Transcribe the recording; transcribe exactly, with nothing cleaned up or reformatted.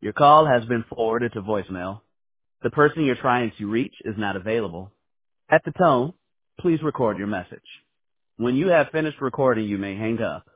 Your call has been forwarded to voicemail. The person you're trying to reach is not available. At the tone, please record your message. When you have finished recording, you may hang up.